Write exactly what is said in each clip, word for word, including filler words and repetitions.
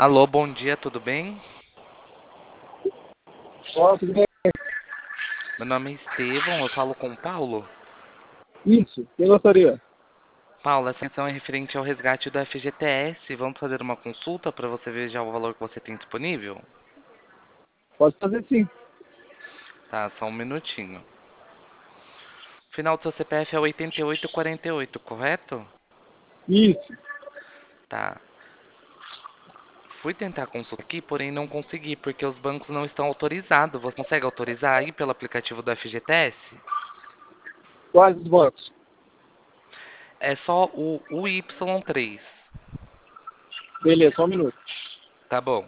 Alô, bom dia, tudo bem? Ó, tudo bem? Meu nome é Estevão, eu falo com o Paulo. Isso, quem gostaria? Paulo, essa atenção é referente ao resgate do F G T S. Vamos fazer uma consulta para você ver já o valor que você tem disponível? Pode fazer sim. Tá, só um minutinho. O final do seu C P F é oitenta e oito quarenta e oito, correto? Isso. Tá. Fui tentar a consulta aqui, porém não consegui, porque os bancos não estão autorizados. Você consegue autorizar aí pelo aplicativo do F G T S? Quais os bancos? É só o, o Y três. Beleza, só um minuto. Tá bom.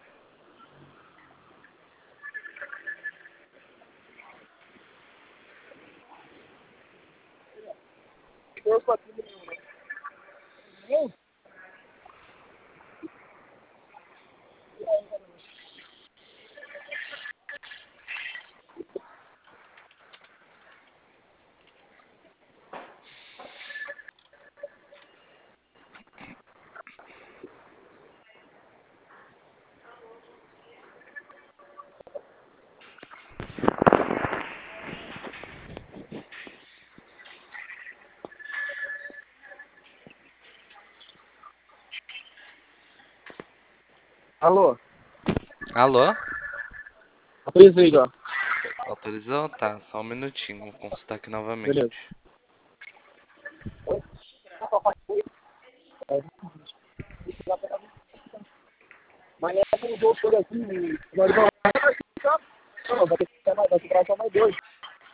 Alô? Alô? Autorizei já. Autorizou? Tá, só um minutinho. Vou consultar aqui novamente. Beleza. Mas essa mudou por aqui. Nós vamos... Não, vai ter que ficar mais, vai ficar só mais dois.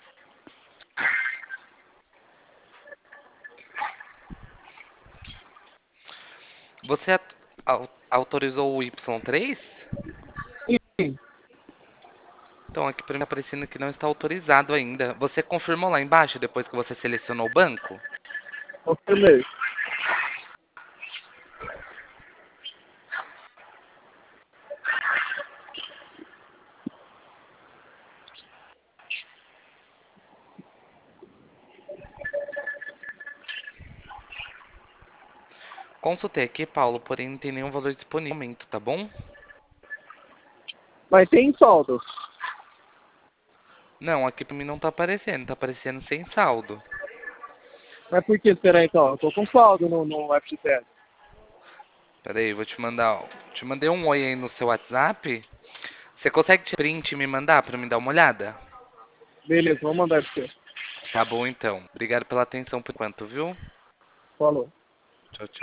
Você at- au- autorizou o Y três? Sim, Então, aqui para mim tá aparecendo que não está autorizado ainda. Você confirmou lá embaixo depois que você selecionou o banco? confirmei. Consultei aqui, Paulo, porém não tem nenhum valor disponível no momento, tá bom? Mas tem saldo. Não, aqui para mim não tá aparecendo, tá aparecendo sem saldo. Mas por que esperar então? Eu tô com saldo no, no F G T S. Pera aí, vou te mandar. ó, Te mandei um oi aí no seu WhatsApp. Você consegue tirar print e me mandar para me dar uma olhada? Beleza, vou mandar pra você. Tá bom então. Obrigado pela atenção por enquanto, viu? Falou. Tchau, tchau.